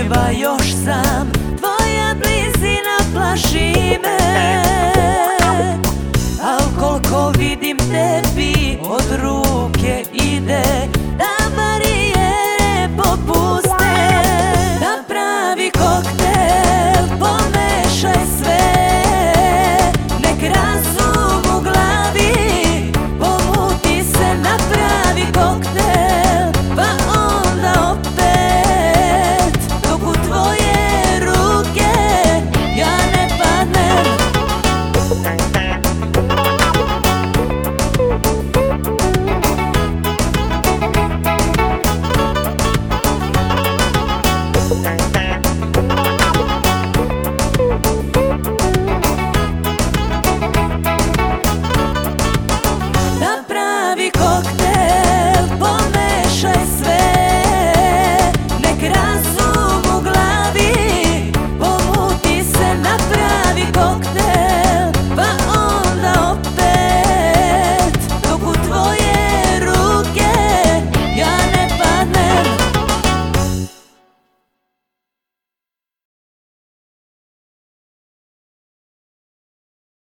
živa još sam, tvoja blizina plaši me. Al koliko vidim tebi od ruke ide, da barijere popuste. Napravi koktel, pomešaj sve, nek razum u glavi pomuti se. Napravi koktel, pa onda opet, dok u tvoje ruke ja ne padnem.